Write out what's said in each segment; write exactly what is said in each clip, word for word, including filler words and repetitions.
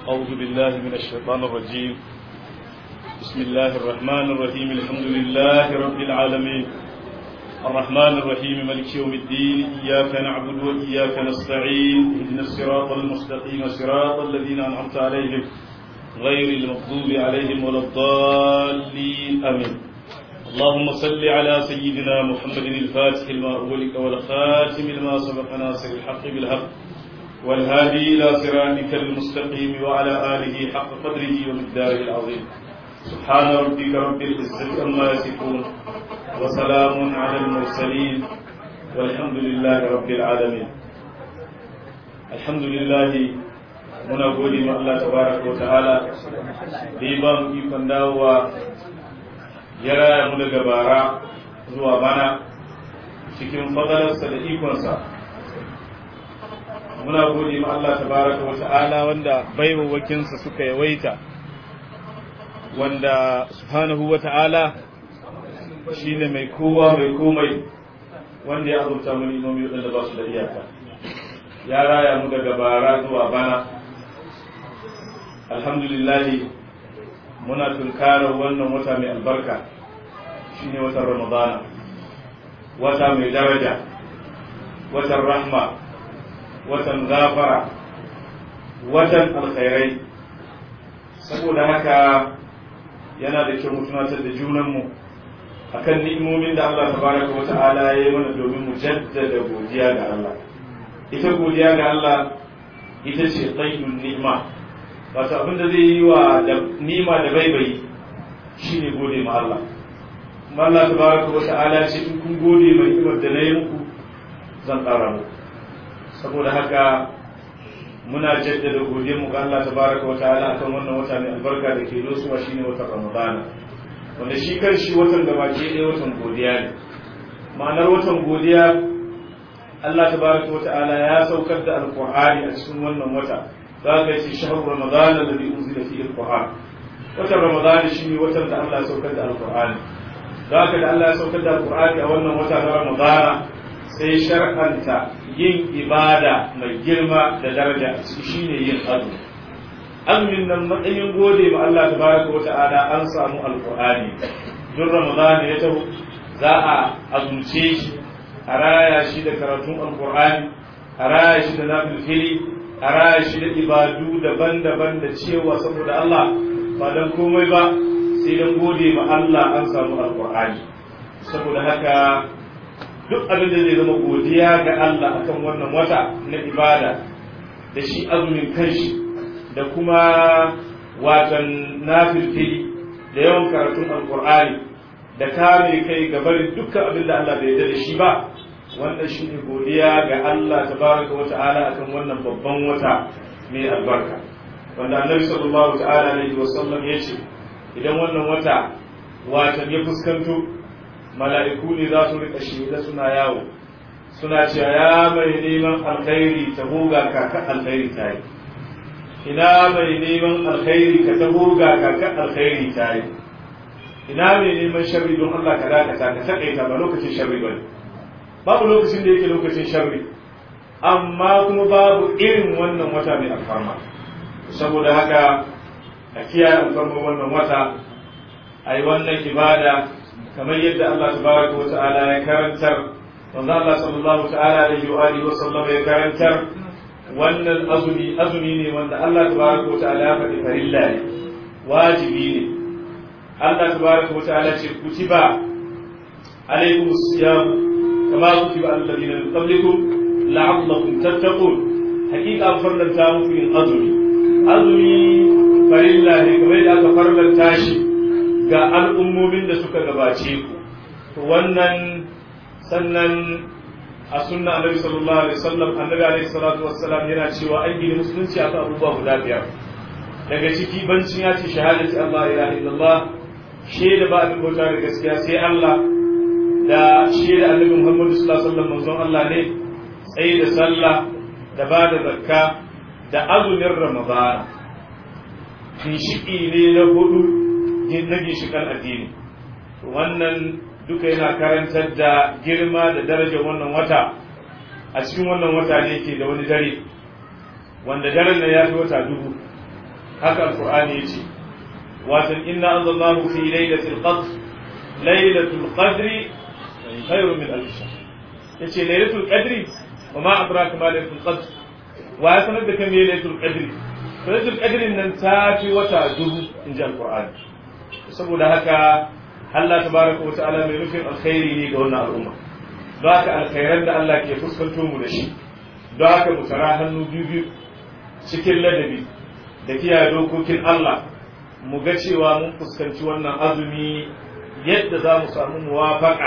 أعوذ بالله من الشيطان الرجيم. بسم الله الرحمن الرحيم. الحمد لله رب العالمين الرحمن الرحيم مالك يوم الدين. إياك نعبد وإياك نستعين. اهدنا الصراط المستقيم صراط الذين أنعمت عليهم غير المغضوب عليهم ولا الضالين آمين. اللهم صل على سيدنا محمد الفاتح لما أغلق والخاتم لما سبق ناصر الحق بالحق والهادي إلى صراطك المستقيم وعلى آله حق قدره ومقداره العظيم. سبحان ربك رب العزة عما يصفون وسلام على المرسلين والحمد لله رب العالمين. الحمد لله muna gode ma Allah tabaraka wa ta'ala da ya ba mu ikon dawowa ya raya mu daga bara zuwa bana cikin fadalarsa da ikonsa. Muna gode ma Allah tabaraka wa ta'ala wanda baiwawakinsa suka yawaita, wanda subhanahu wa ta'ala shine mai kowa mai komai, wanda ya azurta mu imomi wadanda ba su da iyaka, ya raya mu daga bara zuwa bana. Alhamdulillahi muna tunkarar wannan wata mai albarka, shine watan Ramadana, wata mai daraja, watan rahma, watan gafara, watan alkhairai. Saboda haka yana da kyau mu tunatar da junanmu akan ni'imomin da Allah tabaraka wa ta'ala ya yi mana domin mu jaddada godiya ga Allah. Ita godiya ga Allah ita ce qaidun ni'ma, wato abin da zai yi wa ni'ima da baibayi shine gode ma Allah. Kuma Allah tabaraka wa ta'ala ce in kun gode mai ni'imar da na yi muku zan ƙara muku. Saboda haka muna jaddada godiyar mu ga Allah tabaraka wa ta'ala akan wannan wata mai albarka da ke dosuwa shine watan Ramadana, wanda shi kanshi watan gaba ke ɗaya watan godiya ne. Ma'anar watan godiya, Allah tabaraka wa ta'ala ya saukar da alqur'ani a cikin wannan wata. Za ka yi shahar Ramadana da bi unzila fihi alqur'an. Watan Ramadana shine watan da Allah ya saukar da alqur'ani. Za ka da Allah ya saukar da alqur'ani a wannan wata na Ramadana sai shar'anta yin ibada mai girma da daraja a ciki shine yin azumi. Azumin nan matsayin gode ma Allah tabaraka wa ta'ala an samu alqur'ani. Duk Ramadan ya taho za a azumce shi, a raya shi da karatun alqur'ani, a raya shi da nafilfili, a raya shi da ibadu daban-daban da cewa saboda Allah ba dan komai ba sai dan gode ma Allah an samu alqur'ani. Saboda haka duk abin da zai zama godiya ga Allah akan wannan wata na ibada da shi azumin kanshi da kuma watan nafilfili da yawan karatun alkur'ani da kare kai ga barin dukkan abin da Allah bai yarda da shi ba, wannan shi ne godiya ga Allah tabaraka wa ta'ala akan wannan babban wata mai albarka, wanda annabi sallallahu ta'ala alaihi wa sallam ya ce idan wannan wata watan ya fuskanto, mala'iku ne za su rika shida suna yawo suna cewa ya mai neman alkhairi ta buga kaka alkhairi ta yi, ina mai neman alkhairi ka ta buga kaka alkhairi ta yi, ina mai neman sharri don Allah ka dakata ka takaita ba lokacin sharri ba ne. Babu lokacin da yake lokacin sharri, amma kuma babu irin wannan wata mai alfarma. Saboda haka a kiyaye alfarma wannan wata, a yi wannan ibada kamar yadda Allah tabaraka wa ta'ala ya karantar, wanda Allah sallallahu ta'ala alaihi wa alihi wa sallam ya karantar. Wannan azumi azumi ne wanda Allah tabaraka wa ta'ala ya faɗi farilla ne, wajibi ne. Allah tabaraka wa ta'ala ce kutiba alaikum as-siyam kama kutiba alal ladina min qablikum la'allakum tattaqun. Hakika an farlanta muku yin azumi. Azumi farilla ne kamar yadda aka farlanta shi ga al'ummomin da suka gabace ku. To wannan sannan a sunna annabi sallallahu alaihi wasallam annabi alaihi salatu wassalam yana cewa an gina musulunci akan abubuwa guda biyar. Daga ciki bancin ya ce shahadati Allah ilaha illallah, shaida ba abin bauta da gaskiya sai Allah, da shaida annabi Muhammad sallallahu alaihi wasallam manzon Allah ne, tsaye da sallah, da ba da zakka, da azumin Ramadan. Ginshiki ne na hudu na ginshikan addini. Wannan duka yana karantar da girma da darajar wannan wata. A cikin wannan wata ne ke da wani dare wanda daren nan ya fi wata dubu, haka alqur'ani yace watan inna anzalnahu fi lailatul qadr lailatul qadri khairun min alf shahr yace lailatul qadri wa ma adraka ma lailatul qadr wa ya sanar da kan lailatul qadri lailatul qadri nan ta fi wata dubu inji alqur'ani saboda haka Allah tabaraka wa ta'ala mai nufin alkhairi ne ga wannan al'umma don haka alkhairan da Allah ke fuskanto mu da shi don haka mu tara hannu biyu biyu cikin ladabi da kiyaye dokokin Allah mu ga cewa mun fuskanci wannan azumi yadda za mu samu muwafaka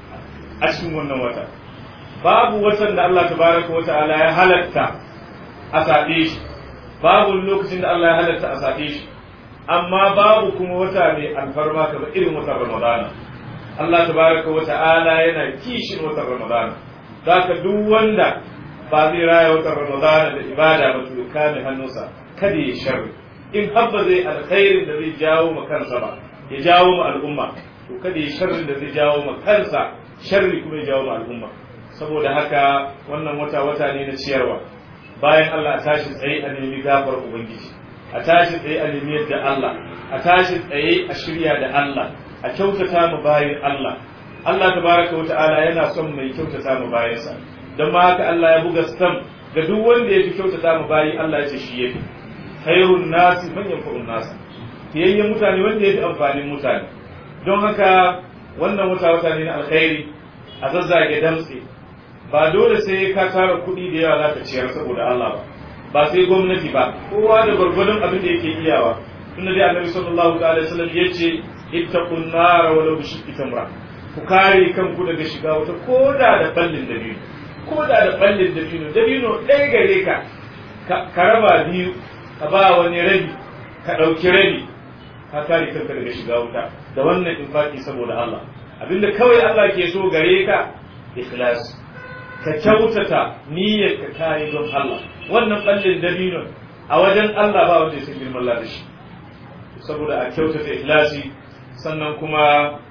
a cikin wannan wata babu watan da Allah tabaraka wa ta'ala ya halatta a saɓe shi babu lokacin da Allah ya halatta a saɓe shi amma babu kuma wata mai alfarma kamar irin watan Ramadana Allah tabaraka wa ta'ala yana kishin watan Ramadana zaka duk wanda ba zai raya watan Ramadana da ibada ba to kame hannunsa kada ya sharri in habba zai alkhairin da zai jawo ma kansa ba ya jawo ma al'umma to kada ya sharrin da zai jawo ma kansa sharri kuma ya jawo ma al'umma saboda haka wannan wata wata ne na ciyarwa bayan Allah a tashi tsaye a nemi gafar ubangiji a tashi tsaye a nemi yadda Allah a tashi tsaye a shirya da Allah a kyautata mu bayin Allah Allah tabaraka wa ta'ala yana son mai kyautata mu bayansa don ma haka Allah ya buga stam ga duk wanda ya fi kyautata mu bayi Allah ya ce shi yafi khairun nasi man yanfa'un nas fiyayyen mutane wanda ya fi amfanin mutane don haka wannan wata wata ne na alkhairi a zazzage damtse ba dole sai ka tara kuɗi da yawa za ka ciyar saboda Allah ba ba sai gwamnati ba kowa da gwargwadon abin da yake iyawa tunda dai annabi sallallahu alaihi wasallam yace ittaqun nar walau bi shiqqi tamra ku kare kanku daga shiga wata koda da ballin dabino koda da ballin dabino dabino ɗaya gare ka ka raba biyu ka ba wani rabi ka ɗauki rabi ka kare kanka daga shiga wuta da wannan infaki saboda Allah abinda kawai Allah ke so gare ka ikhlas ka kyautata niyyar ka kai don Allah wannan ballin dabino a wajen Allah ba wanda ya san girman Allah da shi saboda a kyautata ikhlasi sannan kuma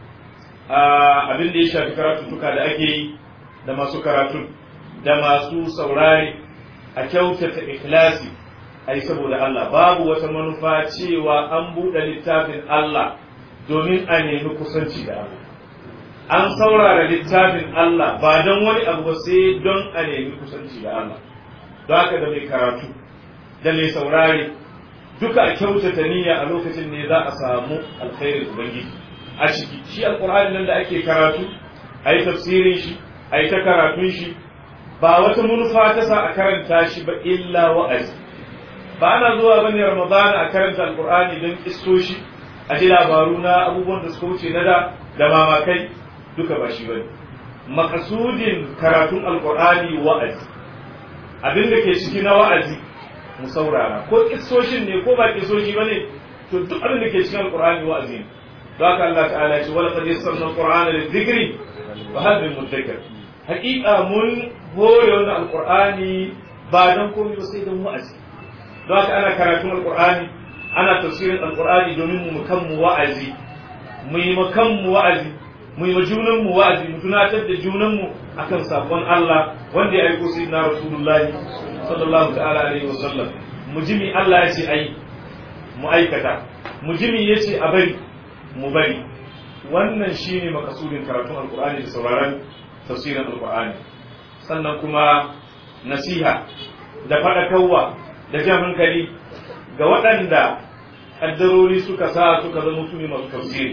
abin da ya shafi karatuttuka da ake yi da masu karatun da masu saurari a kyautata ikhlasi a yi saboda Allah babu wata manufa cewa an buɗe littafin Allah domin a nemi kusanci da Allah an saurara littafin Allah ba don wani abu ba sai don a nemi kusanci da Allah don haka da mai karatu da mai saurari duka a kyautata niyya a lokacin ne za a samu alkhairin ubangiji a ciki shi alqur'ani nan da ake karatu ayi tafsirin shi ayi ta karatun shi ba wata manufa ta sa a karanta shi ba illa wa'azi ba ana zuwa bane ramadana a karanta alqur'ani don kissoshi a ji labaru na abubuwan da suka wuce na da da mamakai duka ba shi bane makasudin karatun alqur'ani wa'azi abin da ke ciki na wa'azi mu saurara ko kissoshin ne ko ba kissoshi bane to duk abin da ke cikin alqur'ani wa'azi ne don haka Allah ta'ala ya ce wala qad yassarna alqur'ana lidhikri fa hal min mudakkir haqiqa mun hore wannan alqur'ani ba dan komai ba sai dan wa'azi don haka ana karatun alqur'ani ana tafsirin alqur'ani domin mu kan mu wa'azi mu yi makan mu wa'azi mu yi junan mu wa'azi mu tunatar da junan mu akan sabon Allah wanda ya aiko sayyidina rasulullahi sallallahu ta'ala alaihi wasallam mu jimi Allah ya ce ai mu aikata mu jimi yace a bari mu bari wannan shine makasudin karatun alqur'ani da sauraron tafsirin alqur'ani sannan kuma nasiha da fadakarwa da jan hankali ga waɗanda kaddarori suka sa suka zama su ne masu tafsiri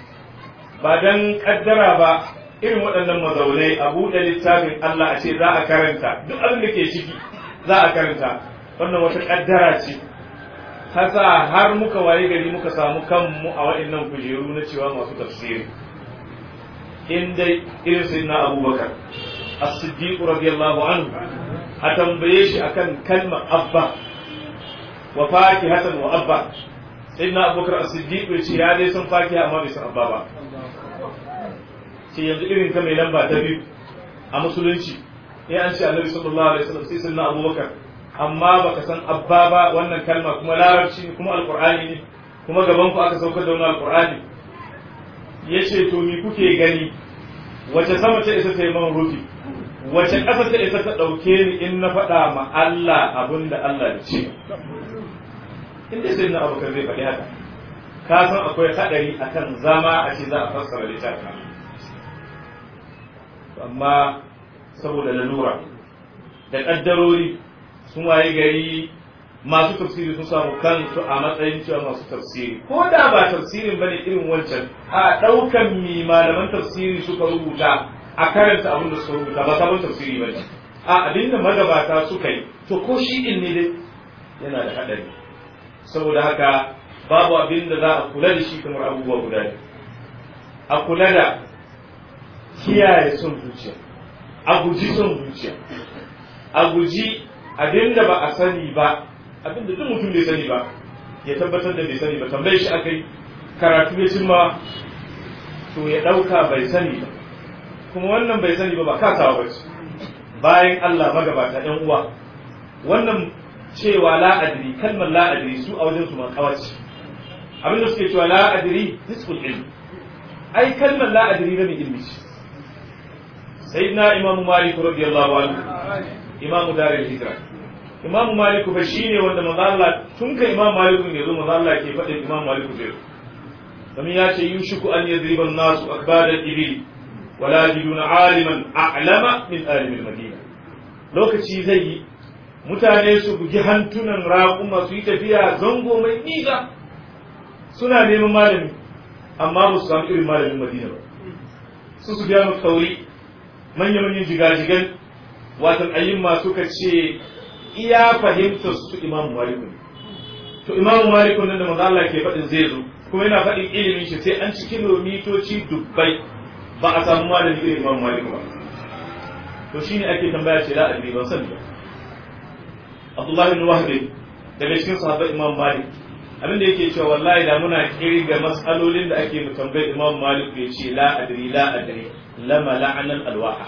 ba dan kaddara ba irin waɗannan mazaunai a buɗe littafin Allah a ce za a karanta duk abin da ke ciki za a karanta wannan wata kaddara ce hasa har muka waye gari muka samu kanmu a waɗannan kujeru na cewa masu tafsiri in dai irin sayyidina Abubakar as-Siddiq radiyallahu anhu a tambaye shi akan kalmar abba wa fakihatan wa abba sayyidina Abubakar as-Siddiq ya ce ya dai san fakiha amma bai san abba ba ce yanzu irin ta mai lamba ta biyu a musulunci ya an ce Annabi sallallahu alaihi wasallam sai sayyidina Abubakar amma baka san abba ba wannan kalma kuma larabci ne kuma alqur'ani ne kuma gaban ku aka saukar da wannan alqur'ani yace to me kuke gani wace sama ta isa ta yi man rufi wace ƙasa ta isa ta ɗauke ni in na faɗa ma Allah abinda Allah ya ce inda sai na abubakar zai faɗi haka ka san akwai haɗari akan zama a ce za a fassara littafin amma saboda lalura da ƙaddarori sun waye gari masu tafsiri sun samu kansu a matsayin cewa masu tafsiri ko da ba tafsirin bane irin wancan a ɗaukan mi malaman tafsiri suka rubuta a karanta abin da suka rubuta ba sabon tafsiri bane a abin da magabata suka yi to ko shi din ne dai yana da haɗari saboda haka babu abin da za a kula da shi kamar abubuwa guda ne a kula da kiyaye son zuciya a guji son zuciya a guji abin da ba a sani ba abin da duk mutum bai sani ba ya tabbatar da bai sani ba tambaye shi akai karatu ya cimma to ya ɗauka bai sani ba kuma wannan bai sani ba ba kasawa ba ce bayan Allah magabata ɗan uwa wannan cewa la'adiri kalmar la'adiri su a wajen su makawaci abinda suke cewa la'adiri nisful ilmi ai kalmar la'adiri na mai ilmi ce sayyidina imamu malik radiyallahu anhu imamu darul hijra imamu malik ba shine wanda manzo Allah tun kai imamu malik ne zo manzo Allah ke faɗin imamu malik zai domin ya ce yushiku an yadriba an-nasu akbar al-ibil wala yajiduna aliman a'lama min alim al-madina lokaci zai yi mutane su bugi hantunan raƙuma su yi tafiya zango mai nisa suna neman malami amma ba su samu irin malamin madina ba su su biya mu tauri manya-manyan jigajigan watan ayyuma suka ce iya fahimtar su imamu maliku to imamu maliku nan da manzo Allah ke faɗin zai zo kuma yana faɗin ilimin shi sai an ci kilomitoci dubbai ba a samu malami irin imamu maliku ba to shine ake tambaya ce la adri ban sani ba Abdullah ibn Wahb daga cikin sahabbai Imam Malik abin da yake cewa wallahi da muna kirga mas'alolin da ake mu tambayar Imam Malik ya ce la adri la adri lama la'anal alwaha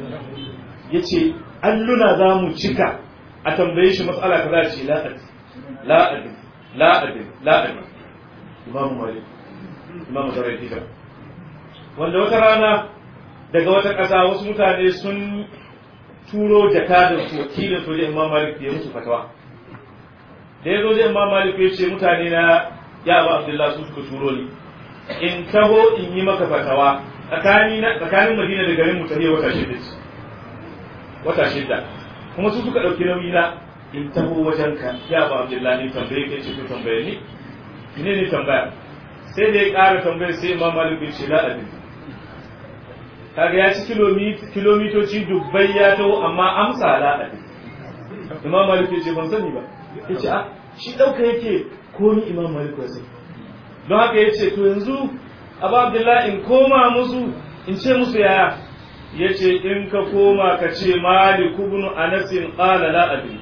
yace alluna za mu cika a tambaye shi mas'ala kaza ce la adri la adri la adri la adri Imam Malik Imam Darul wanda wata rana daga wata ƙasa wasu mutane sun turo jakadar su wakilin soje Imam Malik ya musu fatawa da ya zo da Imam Malik ya ce mutane na ya Abu Abdullah su suka turo ni in taho in yi maka fatawa tsakanin tsakanin Madina da garin Mutane wata shida wata shida kuma su suka dauki nauyi na in taho wajen ka ya Abu Abdullah ni tambaye kai ce ko tambaye ni ne ne tambaya sai da ya ƙara tambayar sai Imam Malik ya ce la adri kaga ya ci kilomitoci dubbai ya taho amma amsa la adri Imam Malik ya ce ban sani ba yace a shi dauka yake komi Imam Malik ya sani don haka yace to yanzu Abu Abdullah in koma musu in ce musu yaya yace in ka koma ka ce Malik ibn Anas qala la adri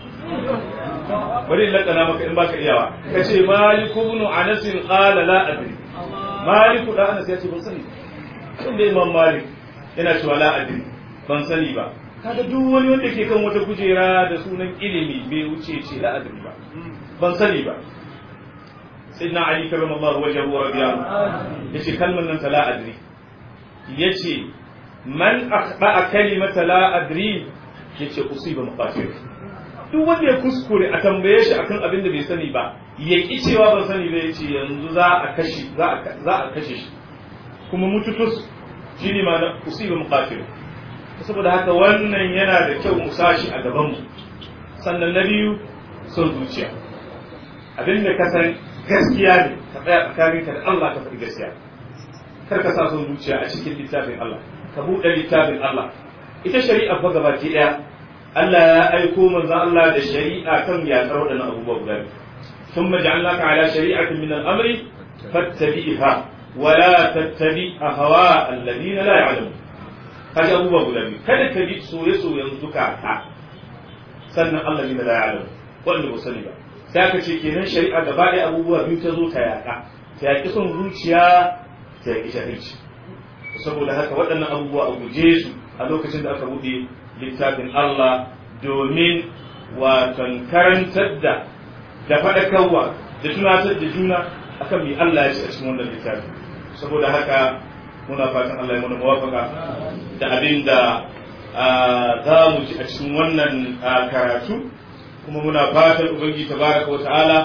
bari lakana maka in baka iyawa ka ce Malik ibn Anas qala la adri Malik da Anas yace ban sani inda Imam Malik yana cewa la adri ban sani ba kaga duk wani wanda ke kan wata kujera da sunan ilimi bai wuce ce la adri ba ban sani ba sayyidina Ali karramallahu wajhahu wa radiya yace kalmar nan ta la adri yace man akhba kalimata la adri yace usiba maqatir duk wanda ya kuskure a tambaye shi akan abin da bai sani ba ya ki cewa ban sani ba yace yanzu za a kashi za a za a kashe shi kuma mututus shine ma na usiba maqatir saboda haka wannan yana da kyau mu sashi a gaban mu sannan na biyu son zuciya abinda ka san gaskiya ne ka tsaya tsakaninka da Allah ka faɗi gaskiya kar ka sa son zuciya a cikin littafin Allah ka buɗe littafin Allah ita shari'a fa gabaki ɗaya Allah ya aiko manzon Allah da shari'a kan yaƙar waɗannan abubuwa guda biyu thumma ja'alnaka ala shari'atin min al-amri fattabi'ha wa la tattabi' ahwa alladhina la ya'lamun kaji abubuwa guda biyu kada ka bi soye-soyen zukata sannan Allah ne la ya'lamun wanda ba sani ba sai aka ce kenan shari'a gaba ɗaya abubuwa biyu ta zo ta yaƙa ta yaƙi son zuciya ta yaƙi shahilci saboda haka waɗannan abubuwa a guje su a lokacin da aka buɗe littafin Allah domin watan karantar da da faɗakarwa da tunatar da juna akan mai Allah ya ce a cikin wannan littafi saboda haka muna fatan Allah ya mana muwafaka da abin da za mu ji a cikin wannan karatu kuma muna fatan ubangiji tabaraka wa ta'ala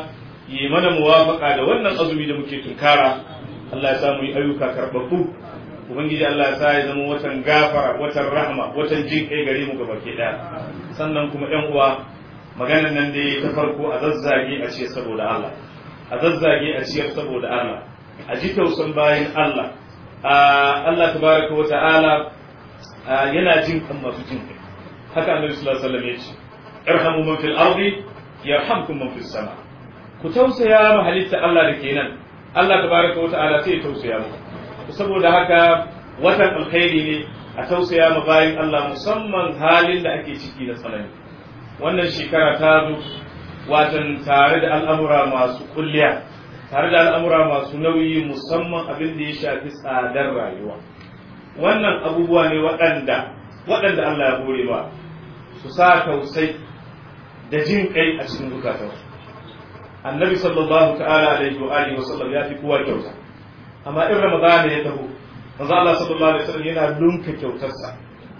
yi mana muwafaka da wannan azumi da muke tunkara Allah ya sa mu yi ayyuka karɓaɓɓu ubangiji Allah ya sa ya zama watan gafara watan rahma watan jin kai gare mu gaba ke daya sannan kuma ƴan uwa maganar nan dai ta farko a zazzage a ciyar saboda Allah a zazzage a ciyar saboda Allah a ji tausan bayan Allah Allah tabaraka wa ta'ala yana jin kan masu jin kai haka annabi sallallahu alaihi wasallam ya ce irhamu man fil ardi yarhamkum man fis sama ku tausaya ma halitta Allah da kenan Allah tabaraka wa ta'ala sai ya tausaya muku saboda haka watan alkhairi ne a tausaya ma bayan Allah musamman halin da ake ciki da tsanani wannan shekara ta zo watan tare da al'amura masu kulliya tare da al'amura masu nauyi musamman abin da ya shafi tsadar rayuwa wannan abubuwa ne waɗanda waɗanda Allah ya hore ba su sa tausai da jin kai a cikin zukatansu annabi sallallahu ta'ala alaihi wa alihi wa sallam ya fi kowa kyauta amma in ramadana ya taho manzo Allah sallallahu alaihi wasallam yana lunka kyautarsa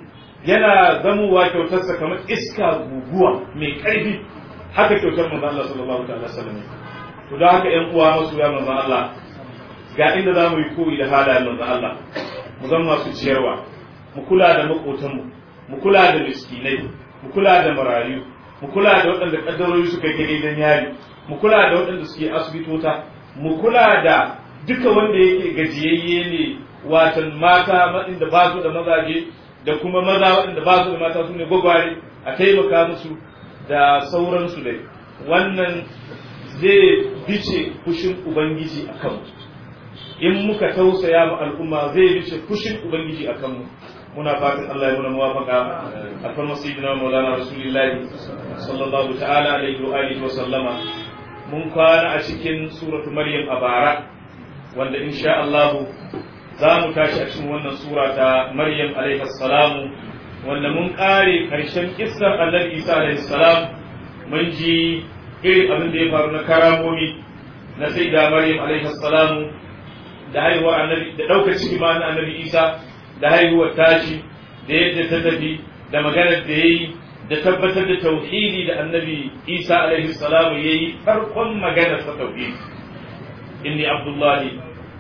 yana zamuwa kyautarsa kamar iska guguwa mai ƙarfi haka kyautar manzo Allah sallallahu ta'ala alaihi wasallam to da haka ƴan uwa masu ya manzo Allah ga inda zamu yi koyi da halayen manzo Allah mu zama masu ciyarwa mu kula da makotanmu mu kula da miskinai mu kula da marayu mu kula da waɗanda kaddarori suka kai gidan yari mu kula da waɗanda suke asibitota mu kula da duka wanda yake gajiyayye ne watan mata waɗanda ba su da mazaje da kuma maza waɗanda ba su da mata su ne gwagware a taimaka musu da sauransu dai wannan zai bice fushin ubangiji a kanmu in muka tausaya ma al'umma zai bice fushin ubangiji a kanmu muna fatan Allah ya muna muwafaka a kan masjidina maulana rasulullahi sallallahu ta'ala alaihi wa alihi wa sallama mun kwana a cikin suratu maryam a bara wanda insha Allah za mu tashi a cikin wannan sura ta maryam alaihi salamu wanda mun kare karshen kissar annabi isa alaihi salam mun ji irin abin da ya faru na karamomi na sayyida maryam alaihi salamu da haihuwar annabi da daukar ciki ma na annabi isa da haihuwar tashi da yadda ta tafi da maganar da yayi da tabbatar da tauhidi da annabi isa alaihi salamu yayi farkon maganar sa tauhidi inni abdullahi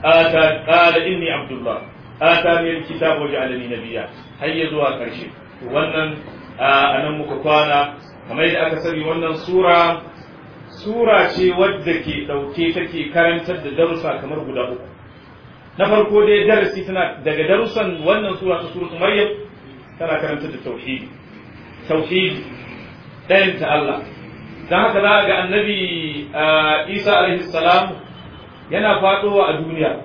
ata qala inni abdullah atani alkitab wa ja'alani nabiyya har zuwa karshe wannan anan muka kwana kamar yadda aka sani wannan sura sura ce wadda ke dauke take karantar da darussa kamar guda uku na farko dai darasi tana daga darussan wannan sura ta suratul maryam tana karantar da tauhidi tauhidi ɗayan ta Allah dan haka za ga annabi Isa alaihi salam yana fadowa a duniya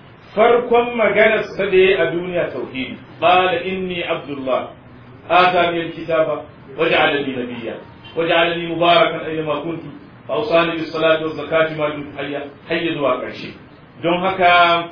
farkon maganar sa da yayi a duniya tauhidi qala inni abdullah atani alkitaba waj'alani nabiyya waj'alani mubarakan ayyama kuntu fa awsani bis salati waz zakati ma dumtu hayya hayya zuwa karshe don haka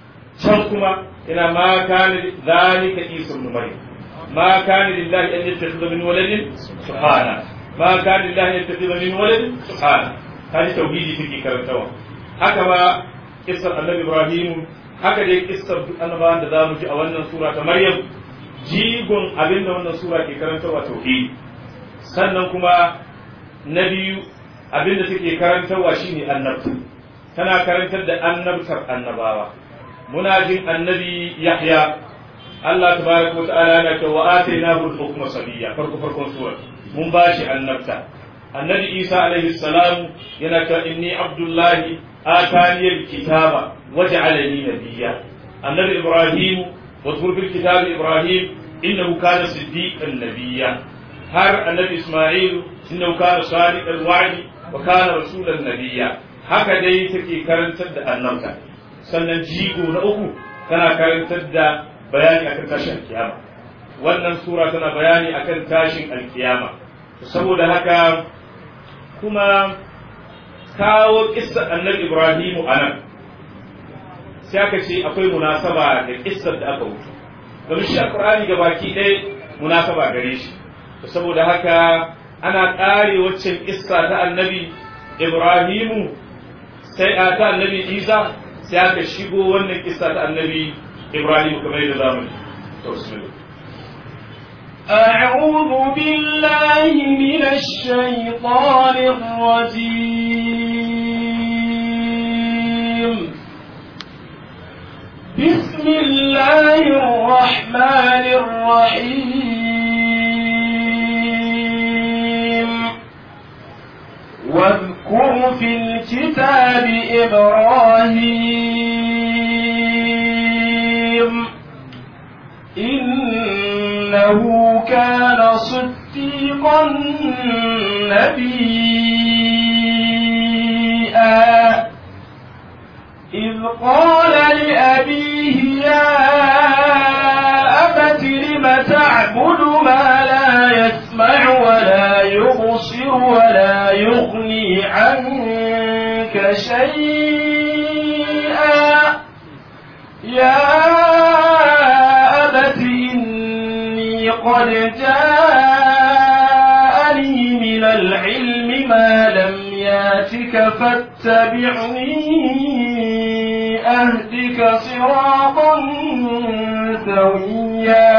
can kuma ina ma kana zalika isa ibn maryam ma kana lillahi an yattakhidha min waladin subhana ma kana lillahi an yattakhidha min waladin subhana kaji tauhidi take karantawa haka ba kissar annabi ibrahim haka dai kissar duk annabawan da zamu ji a wannan sura ta maryam jigon abinda wannan sura ke karantawa tauhidi sannan kuma na biyu abinda take karantawa shine annabta tana karantar da annabtar annabawa muna jin annabi yahya Allah tabaraka wa ta'ala yana cewa atainahu al-hukma sabiyya farko farkon sura mun bashi annabta annabi isa alaihi salam yana cewa inni abdullahi atani al-kitaba waj'alani nabiyya annabi ibrahim wa fil kitabi ibrahim innahu kana siddiqan nabiyya har annabi isma'il innahu kana sadiqal wa'di wa kana rasulan nabiyya haka dai take karantar da annabta sannan jigo na uku tana karantar da bayani akan tashin alkiyama wannan sura tana bayani akan tashin alkiyama saboda haka kuma kawo kissar annabi Ibrahim anan sai aka ce akwai munasaba da kissar da aka wuce domin shi alqur'ani gabaki ɗaya munasaba gare shi saboda haka ana ƙare waccan kissa ta annabi Ibrahim sai a ta annabi Isa sai aka shigo wannan kissa ta annabi Ibrahim kamar yadda zamu ji to bismillah أعوذ بالله من الشيطان الرجيم الرحمن الرحيم واذكر في الكتاب إبراهيم إنه كان صديقا نبيا إذ قال لأبيه يا أبت لم تعبد ما لا يسمع ولا يبصر ولا يغني عنك شيئا يا أبت إني قد جاءني من العلم ما لم ياتك فاتبعني أهدك صراطا سويا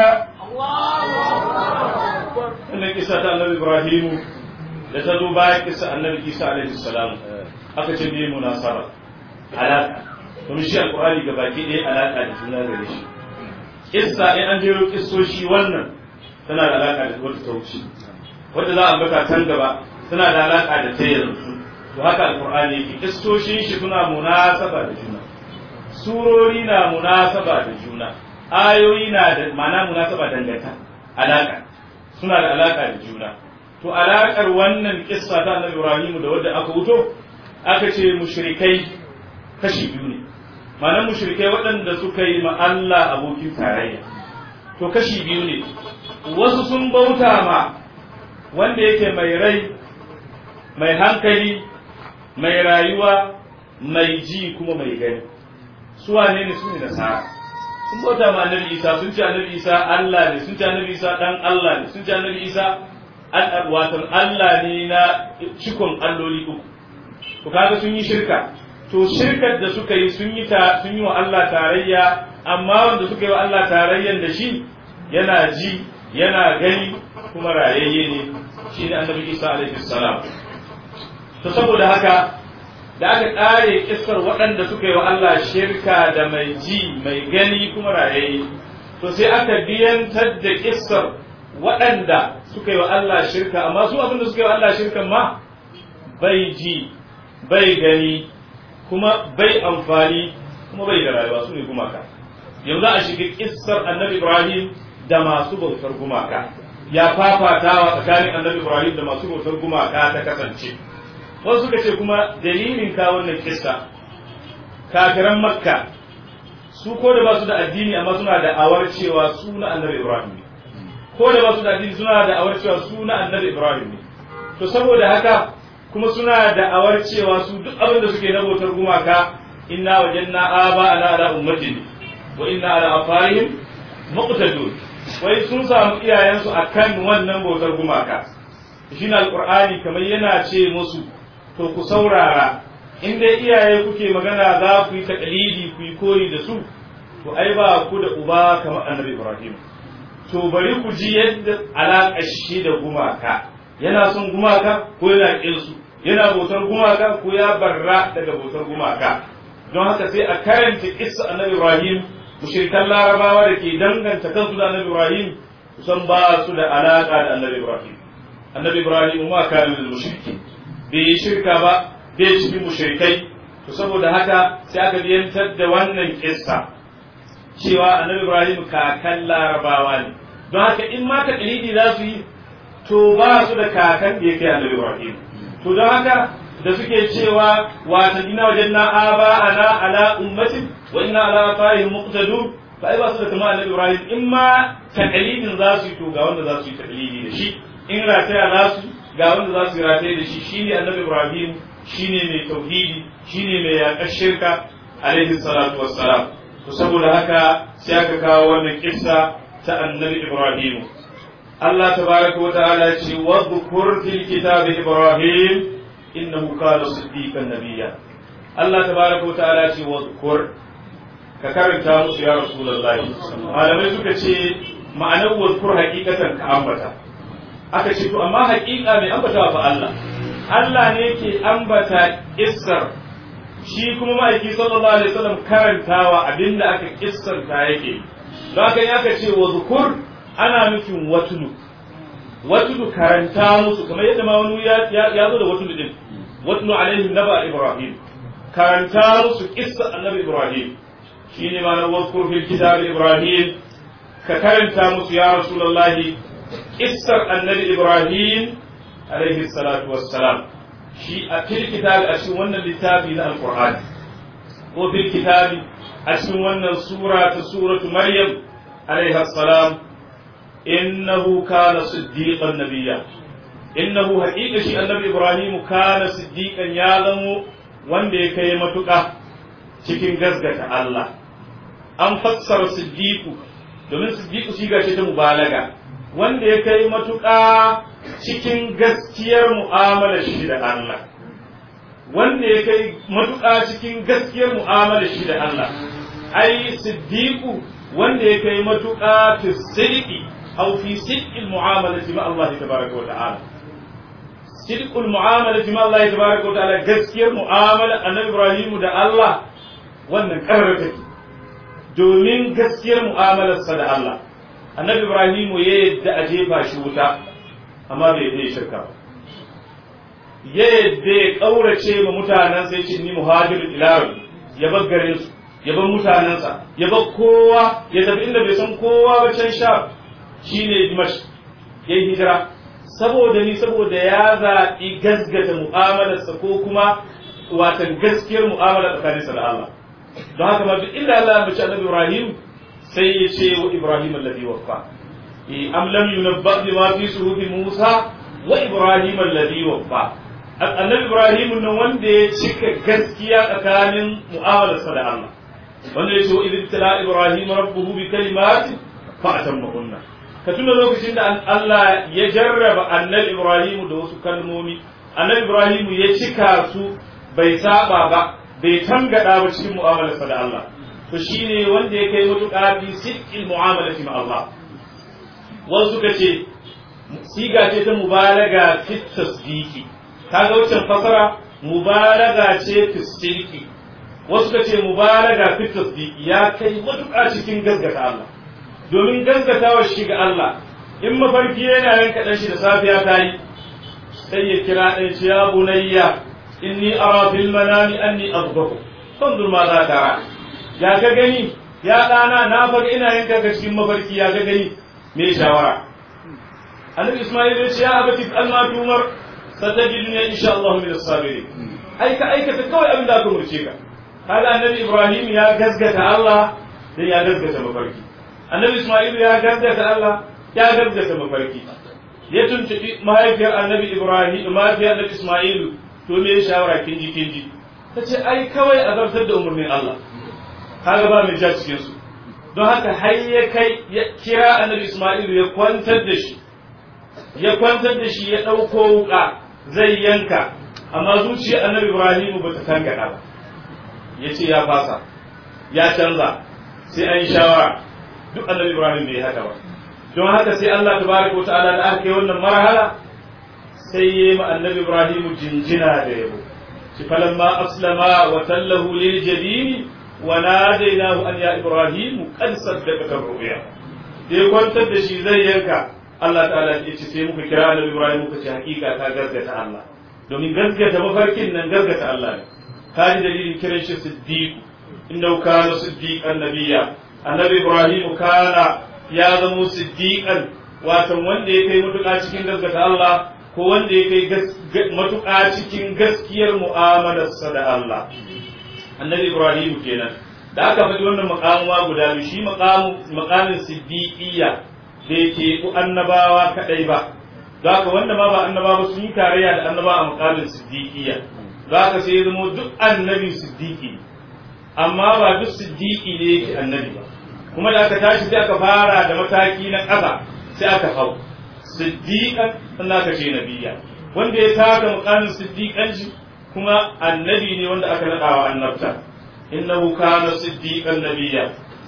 wannan kisa ta annabi Ibrahim da ta zo bayan kisa annabi Isa alaihi salam aka ce ne munasara alaka to shi alqur'ani gabaki ɗaya alaka da juna gare shi kissa in an jero kissoshi wannan tana da alaka da wata tauci wanda za a ambata can gaba tana da alaka da ta yanzu to haka alqur'ani yake kissoshin shi suna munasaba da juna surori na munasaba da juna ayoyi na da ma'ana munasaba dangata alaka suna da alaka da juna to alakar wannan kissa ta annabi Ibrahim da wanda aka wuto aka ce mushrikai kashi biyu ne ma'anar mushrikai waɗanda suka yi ma Allah abokin tarayya to kashi biyu ne wasu sun bauta ma wanda yake mai rai mai hankali mai rayuwa mai ji kuma mai gani su wane ne su ne da sa'a sun bauta ma annabi Isa sun ce annabi Isa Allah ne sun ce annabi Isa dan Allah ne sun ce annabi Isa watan Allah ne na cikon alloli uku to kaga sun yi shirka to shirkar da suka yi sun yi ta sun yi wa Allah tarayya amma wanda suka yi wa Allah tarayyan da shi yana ji yana gani kuma rayayye ne shi ne annabi Isa alaihi salam to saboda haka da aka kare kissar waɗanda suka yi wa Allah shirka da mai ji mai gani kuma rayayye to sai aka biyantar da kissar waɗanda suka yi wa Allah shirka amma su abinda suka yi wa Allah shirkan ma bai ji bai gani kuma bai amfani kuma bai da rayuwa su ne gumaka yanzu a shiga kissar annabi Ibrahim da masu bautar gumaka ya fafatawa tsakanin annabi Ibrahim da masu bautar gumaka ta kasance wasu suka ce kuma dalilin ka wannan kissa kafiran makka su ko da ba su da addini amma suna da awar cewa su na annabi Ibrahim ne ko da ba su da addini suna da awar cewa su na annabi Ibrahim ne to saboda haka kuma suna da awar cewa su duk abin da suke na bautar gumaka inna wajanna aba ala ala ummatin wa inna ala afarihim muqtadun wai sun samu iyayensu akan wannan bautar gumaka shi na alqur'ani kamar yana ce musu to ku saurara in dai iyaye kuke magana za ku yi taklidi ku yi koyi da su to ai ba ku da uba kamar annabi Ibrahim to bari ku ji yadda alaƙar shi da gumaka yana son gumaka ko yana ƙin su yana bautar gumaka ko ya barra daga bautar gumaka don haka sai a karanta kissa annabi Ibrahim mushrikan larabawa da ke danganta kansu da annabi Ibrahim kusan ba su da alaƙa da annabi Ibrahim annabi Ibrahim ma kana da mushriki bai yi shirka ba bai cikin mushrikai to saboda haka sai aka biyantar da wannan kissa cewa annabi Ibrahim kakan larabawa ne don haka in ma taklidi za su yi to ba su da kakan da yake annabi Ibrahim to don haka da suke cewa wa tadina wajanna aba ana ala ummatin wa inna ala atharihim muqtadun fa ai ba su da kuma annabi Ibrahim in ma taklidin za su yi to ga wanda za su yi taklidi da shi in rataya za su ga wanda za su yi rataya da shi shine annabi Ibrahim shine mai tauhidi shine mai yaƙar shirka alaihi salatu wassalam to saboda haka sai aka kawo wannan kissa ta annabi Ibrahim Allah tabaraka wa ta'ala ce wa dhkur fil kitabi Ibrahim innahu kana siddiqan nabiyya Allah tabaraka wa ta'ala ce wa dhkur ka karanta musu ya rasulullahi malamai suka ce ma'anar wa dhkur hakikatan ka ambata aka ce to amma hakika mai ambata fa Allah Allah ne ke ambata kissar shi kuma ma'aiki sallallahu alaihi wasallam karantawa abinda aka kissanta yake don haka ya ce wa zukur ana nufin watulu watulu karanta musu kamar yadda ma wani ya zo da watulu din watulu alaihim naba ibrahim karanta musu kissa annabi ibrahim shine ma na wazkur fil kitab ibrahim ka karanta musu ya rasulullahi kissar annabi ibrahim alaihi salatu wassalam shi a fil kitab a cikin wannan littafi na alqur'ani ko fil kitab a cikin wannan sura ta suratu maryam alaiha salam innahu kana siddiqan nabiyya innahu haqiqa shi annabi ibrahim kana siddiqan ya zamo wanda ya kai matuƙa cikin gasgata Allah an fassara siddiqu domin siddiqu shi gashi ta mubalaga wanda ya kai matuƙa cikin gaskiyar mu'amalar shi da Allah wanda ya kai matuƙa cikin gaskiyar mu'amalar shi da Allah ai siddiqu wanda ya kai matuƙa fi sidqi aw fi sidqil mu'amalati ma Allah tabaraka wa ta'ala sidqul mu'amalati ma Allah tabaraka wa ta'ala gaskiyar mu'amala annabi Ibrahim da Allah wannan karar take domin gaskiyar mu'amalarsa da Allah annabi Ibrahim ya yadda a jefa shi wuta amma bai yi shirka ba ya yadda ya kaurace ma mutanen sai ce ni muhajirun ila rabbi ya bar garin su ya bar mutanensa ya bar kowa ya tafi inda bai san kowa ba can sha shine Dimash ya yi hijira saboda ni saboda ya zaɓi gasgata mu'amalarsa ko kuma watan gaskiyar mu'amala tsakaninsa da Allah don haka ma duk inda Allah ya bace annabi Ibrahim sai ya ce wa Ibrahim alladhi waffa am lam yunabba bima fi suhufi Musa wa Ibrahim alladhi waffa annabi Ibrahim nan wanda ya cika gaskiya tsakanin mu'amalarsa da Allah wanda ya ce wa idh tala Ibrahim rabbuhu bi kalimatin fa atammahunna ka tuna lokacin da Allah ya jarraba annabi Ibrahim da wasu kalmomi annabi Ibrahim ya cika su bai saba ba bai tangada ba cikin mu'amalarsa da Allah to shine wanda ya kai mutuƙa fi sidqil mu'amalati ma Allah wasu ka ce siga ce ta mubalaga fi tasdiqi kaga wancan fasara mubalaga ce fi sidqi wasu ka ce mubalaga fi tasdiqi ya kai mutuƙa cikin gaskata Allah domin gaskatawa shi ga Allah in mafarki yana yanka dan shi da safiya ta yi sai ya kira ɗan shi ya bunayya inni ara fil manami anni azbahu fanzur ma za tara ya ka gani ya ɗana na faga ina yanka ga cikin mafarki ya ka gani me shawara annabi Isma'il ya ce ya abati alma tumar satajiduni insha Allah min as-sabirin aika aikata kawai abin da aka murce ka kaga annabi Ibrahim ya gaskata Allah dan ya gaskata mafarki annabi Isma'il ya gaskata Allah ya gaskata mafarki ya tuntubi mahaifiyar annabi Ibrahim mahaifiyar annabi Isma'il to me shawara kin ji kin ji tace ai kawai a zartar da umarnin Allah kaga ba mai ja cikin su don haka har ya kai ya kira annabi Isma'il ya kwantar da shi ya kwantar da shi ya dauko wuka zai yanka amma zuciyar annabi Ibrahim bata kankada ba yace ya fasa ya canza sai an shawara duk annabi Ibrahim bai haka ba don haka sai Allah tabaraka wa ta'ala da aka yi wannan marhala sai yi ma annabi Ibrahim jinjina da yabo shi falamma aslama wa tallahu lil jadid wa nadaynahu an ya Ibrahim qad saddaqaka ru'ya da ya kwantar da shi zai yanka Allah ta'ala ya ce sai muka kira annabi Ibrahim muka ce hakika ta gaskata Allah domin gaskata mafarkin nan gaskata Allah ne kaji dalilin kiran shi siddiq innahu kana siddiqan nabiyya annabi Ibrahim kana ya zama siddiqan wato wanda ya kai matuƙa cikin gaskata Allah ko wanda ya kai matuƙa cikin gaskiyar mu'amalarsa da Allah annabi Ibrahim kenan da aka faɗi wannan maqamuwa guda biyu shi maqamu maqamin siddiqiyya da yake ku annabawa kadai ba zaka wanda ma ba annabawa sun yi tarayya da annaba a maqamin siddiqiyya zaka sai zama duk annabi siddiqi amma ba duk siddiqi ne yake annabi ba kuma da aka tashi sai aka fara da mataki na ƙasa sai aka hau siddiqan sannan aka ce nabiyya wanda ya taka muqamin siddiqanci kuma annabi ne wanda aka nadawa annabta innahu kana siddiqan nabiyya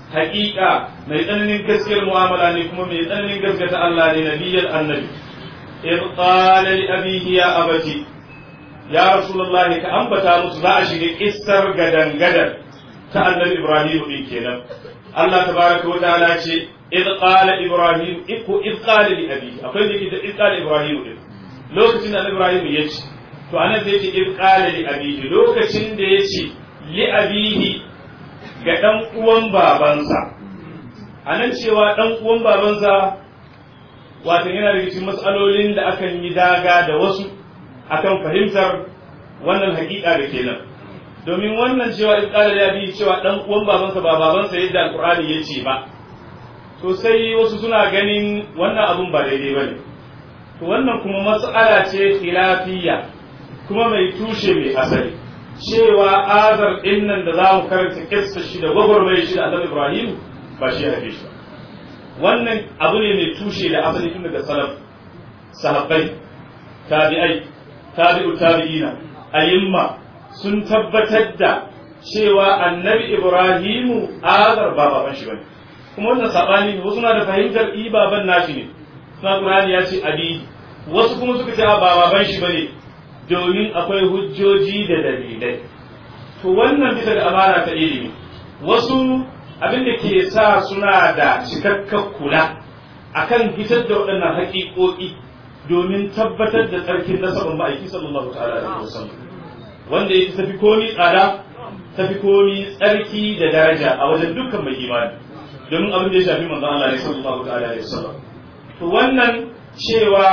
haqiqa mai tsananin gaskiyar mu'amala ne kuma mai tsananin gaskata Allah ne nabiyyal annabi in qala li abihi ya abati ya rasulullahi ka ambata musu za a shiga kissar gadan gadan ta annabi Ibrahim din kenan Allah tabaraka wa ta'ala ce idh qala Ibrahim iku idh qala li abihi akwai da ita idh qala Ibrahim din lokacin da Ibrahim ya ce to anan zai ce idh qala li abihi lokacin da ya ce li abihi ga dan uwan babansa anan cewa dan uwan babansa wato yana da cikin matsalolin da akan yi daga da wasu akan fahimtar wannan hakika da kenan domin wannan cewa iqala ya bi cewa dan uwan babansa ba babansa yadda alqur'ani ya ce ba to sai wasu suna ganin wannan abun ba daidai bane to wannan kuma mas'ala ce khilafiyya kuma mai tushe mai asali cewa azar din nan da zamu karanta kissa shi da gwagwarmai shi da Annabi Ibrahim ba shi hake shi wannan abu ne mai tushe da asali tun daga salaf sahabbai tabi'ai tabi'u tabi'ina ayyimma sun tabbatar da cewa Annabi Ibrahim azar ba baban shi bane kuma wannan sabani ne wasu na da fahimtar i baban nashi ne suna Qur'ani ya ce abi wasu kuma suka ce ba baban shi bane domin akwai hujjoji da dalilai to wannan bisa da amana ta ilimi wasu abin da ke sa suna da cikakken kula akan fitar da waɗannan haƙiƙoƙi domin tabbatar da tsarkin nasabin ma'aiki sallallahu ta'ala alaihi wasallam wanda ya tafi komi tsada tafi komi tsarki da daraja a wajen dukkan mai imani domin abin da ya shafi manzon Allah ne sallallahu ta'ala alaihi wasallam to wannan cewa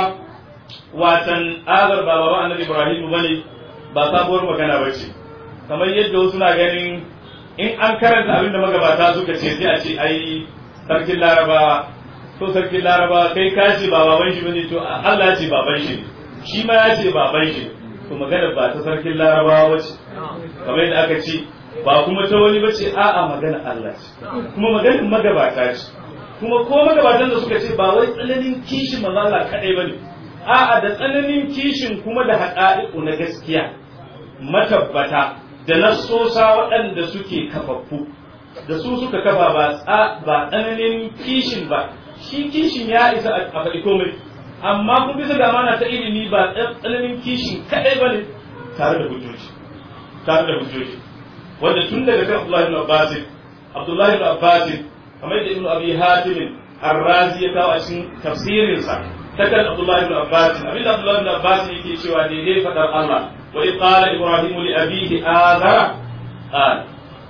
watan azar ba baba annabi Ibrahim bane ba sabuwar magana bace kamar yadda wasu na ganin in an karanta abin da magabata suka ce sai a ce ai sarkin Laraba to sarkin Laraba kai ka ce ba baban shi bane to Allah ya ce baban shi shi ma ya ce baban shi to magana ba ta sarkin Laraba bace kamar yadda aka ce ba kuma ta wani bace a'a magana Allah ce kuma maganar magabata ce kuma ko magabatan da suka ce ba wai tsananin kishin manzo Allah kadai bane a'a da tsananin kishin kuma da haƙa'iƙu na gaskiya matabbata da nassosa waɗanda suke kafaffu da su suka kafa ba ba tsananin kishin ba shi kishin ya isa a faɗi komai amma kun bisa da amana ta ilimi ba tsananin kishin kaɗai ba ne tare da hujjoji tare da hujjoji wanda tun daga kan Abdullahi ibn Abbas Abdullahi ibn Abbas kamar da Ibn Abi Hatim Ar-Razi ya kawo a cikin tafsirinsa ta kan Abdullahi ibn Abbas abinda Abdullahi ibn Abbas yake cewa daidai fadar Allah wa qala Ibrahim li abihi azara qala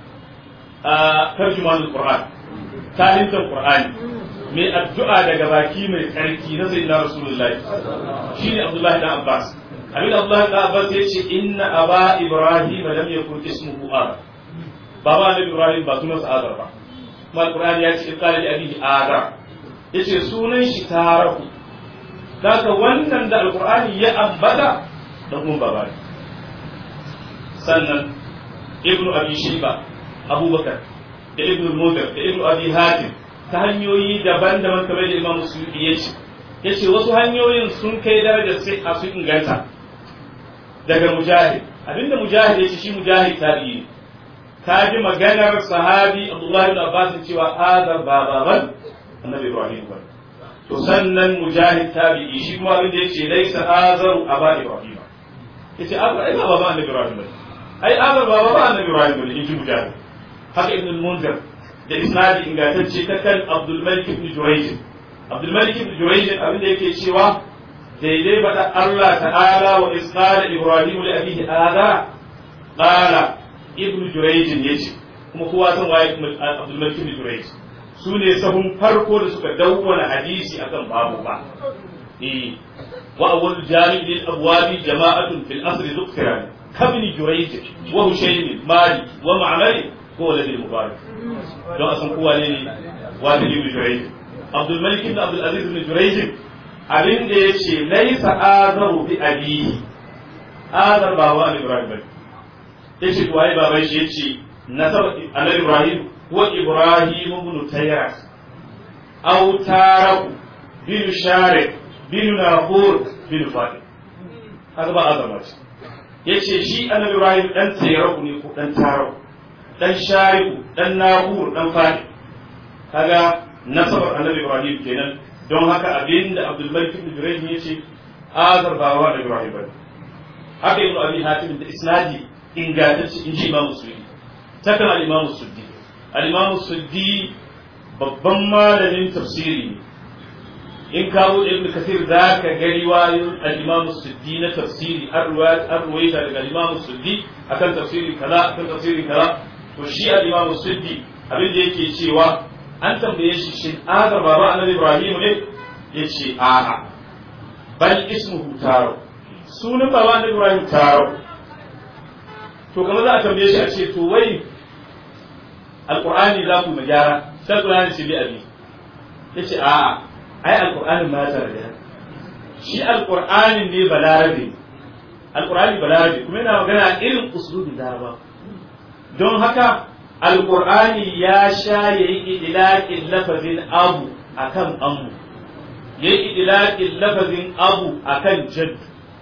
tarjuman al-Qur'an talintan Qur'ani mai addu'a daga baki mai tsarki na sayyidina Rasulullahi shine Abdullahi ibn Abbas abinda Abdullahi ibn Abbas yace inna aba Ibrahim lam yakun ismuhu Azar baba Nabi Ibrahim ba sunansa Azar ba kuma al-Qur'ani ya ce qala li abihi azara yace sunan shi Tarahu daga wannan da alkur'ani ya ambata da kuma babari sannan ibnu abi shayba abubakar da ibnu al-mudhir da ibnu abi hatim ta hanyoyi daban-daban kamar da imam suyuti yace yace wasu hanyoyin sun kai darajar sai a su inganta daga mujahid abinda mujahid yace shi mujahid tabi'i ta ji maganar sahabi abdullahi ibn abbas cewa hadha bababan annabi ibrahim ba to sannan mujahid tabi'i shi kuma abin da yace laysa azaru aba ibrahim yace azar ai baba ba annabi ibrahim ai azar baba ba annabi ibrahim ne inji mujahid haka ibn al-munzir da isnadi ingantacce ta kan abdul malik ibn jurayj abdul malik ibn jurayj abin da yake cewa daidai bada Allah ta'ala wa isqala ibrahim li abihi azara qala ibn jurayj yace kuma kowa san waye abdul malik ibn jurayj su ne sahun farko da suka dawwana hadisi akan babu ba eh wa awwal jami' lil abwabi jama'atun fil asr dhukran kabni jurayj wa hushaym mali wa ma'mari ko walad al mubarak don asan kowa ne walid ibn jurayj abdul malik ibn abdul aziz ibn jurayj abin da yace laysa azaru bi abihi azar ba wa ibrahim ba yace to ai baban shi yace nasab annabi ibrahim وإبراهيم بن تيرس أو تارق بن شارق بن ناقور بن فاتح هذا ما أظلمت yace shi annabi Ibrahim dan Tayraku ne ko dan Taraku dan Shariku dan Nahur dan Fadi kaga nasabar annabi Ibrahim kenan don haka abinda Abdul Malik ibn Jurayj yace azar bawa da Ibrahim haka ibn Abi Hatim da isnadi ingantacce inji Imam Muslim takan al-Imam Suddi al-Imam Suddi babban malamin tafsiri ne in kawo ibn kasir za ka ga riwayoyin al-imam suddi na tafsiri an ruwaita daga al-imam suddi akan tafsiri kaza akan tafsiri kaza to shi al-imam suddi abin da yake cewa an tambaye shi shin azar baba annabi ibrahim ne yace a'a bal ismuhu taro sunan baba annabi ibrahim taro to kamar za a tambaye shi a ce to wai alqur'ani za ku magyara sai alqur'ani ce bi abi yace a'a ai alqur'anin ma tare da shi alqur'anin ne balarabe alqur'ani balarabe kuma yana magana irin usulubi laraba don haka alqur'ani ya sha yayi idlaqin lafazin abu akan ammu yayi idlaqin lafazin abu akan jadd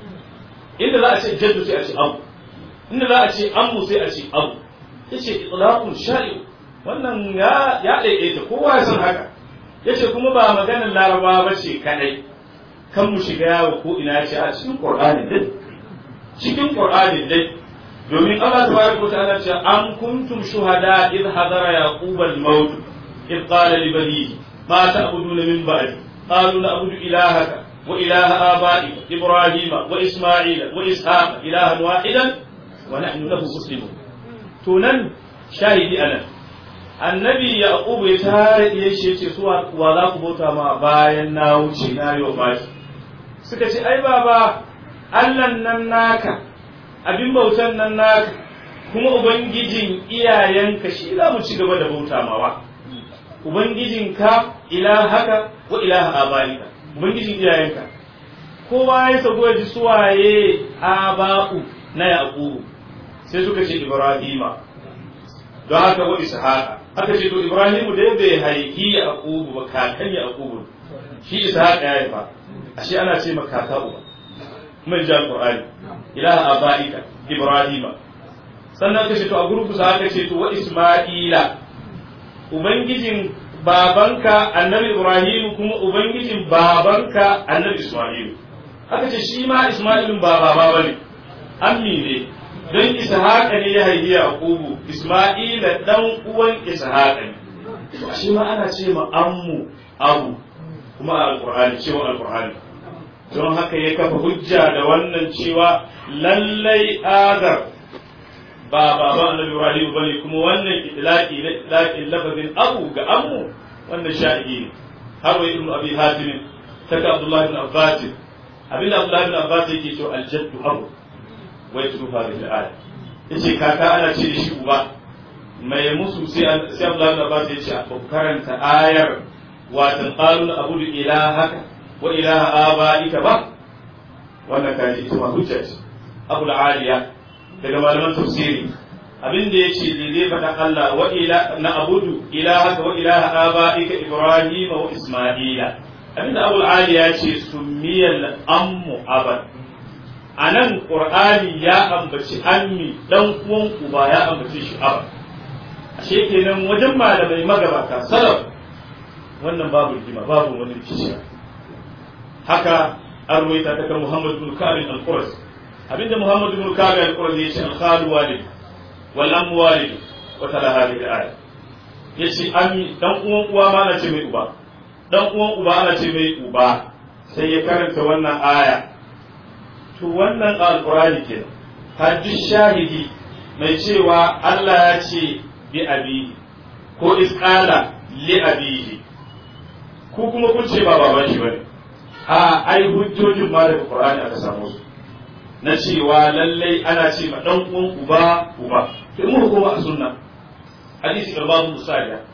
inda za a ce jaddu sai a ce abu inda za a ce ammu sai a ce abu yace itlaqun sha'i wannan ya ya daidaita kowa ya san haka yace kuma ba maganar laraba ba ce kadai kan mu shiga yawo ko ina ce a cikin qur'ani dai cikin qur'ani dai domin Allah tabaraka ta'ala ce am kuntum shuhada id hadara yaqub al-maut id qala li banihi ma ta'buduna min ba'di qalu na'budu ilahaka wa ilaha aba'ika ibrahima wa isma'ila wa ishaqa ilahan wahidan wa nahnu lahu muslimun to nan shahidi anan annabi yaqub ya tare ya ce ce su wa za ku bauta ma bayan na wuce na yi wa bashi suka ce ai baba Allahn nan naka abin bautan nan naka kuma ubangijin iyayenka shi za mu ci gaba da bauta mawa ubangijinka ilahaka wa ilaha abaika ubangijin iyayenka kowa ya sabo ya ji suwaye aba'u na yaqub sai suka ce ibrahima don haka wa ishaqa aka ce to ibrahimu dai bai haifi yaqub ba kakan yaqub shi ishaqa ya haifa ashe ana ce maka kaka uba mai jan qur'ani ilaha abaika ibrahima sannan aka ce to a gurgu sa aka ce to wa isma'ila ubangijin babanka annabi ibrahim kuma ubangijin babanka annabi isma'il aka ce shi ma isma'ilun ba baba bane ammi ne don ishaqa ne ya haifi yaqubu isma'ila dan uwan ishaqa ne to shi ma ana ce ma ammu abu kuma alqur'ani cewa alqur'ani don haka ya kafa hujja da wannan cewa lallai adar ba baba annabi ibrahim bane kuma wannan itlaqi ne itlaqin lafazin abu ga ammu wannan sha'idi ne har wa ibnu abi hatim taka abdullah ibn abbas abinda abdullah ibn abbas yake cewa aljaddu abu wai su rufa da ayat yace kaka ana ce da shi uba mai musu sai sai Abdullah ibn Abbas yace a karanta ayar wa tanqalun abudu ilahaka wa ilaha abaika ba wannan kaji ita ma hujja ce Abu al-Aliya daga malaman tafsiri abinda yace daidai fada Allah wa ila na abudu ilahaka wa ilaha abaika Ibrahim wa Isma'ila abinda Abu al-Aliya yace sumiyal ammu abad a nan ƙur'ani ya ambaci ammi ɗan uwan uba ya ambaci shi aba ashe kenan wajen malamai magabata salaf wannan babu rigima babu wani rikici haka an ruwaita ta kan Muhammad bin Ka'ab al-Quraysh abinda Muhammad bin Ka'ab al-Quraysh ya ce al-khalu walid wal am walid wa tala hadhihi al-aya yace ammi dan uwan uwa ma ana ce mai uba dan uwan uba ana ce mai uba sai ya karanta wannan aya to wannan alqur'ani kenan hadis shahidi mai cewa Allah ya ce bi abi ko isqala li abihi ko kuma kun ce ba baban shi bane a ai hujjojin ma daga qur'ani aka samu su na cewa lallai ana ce ma dan uwan uba uba sai mu kuma a sunna hadisi irbabu musaliya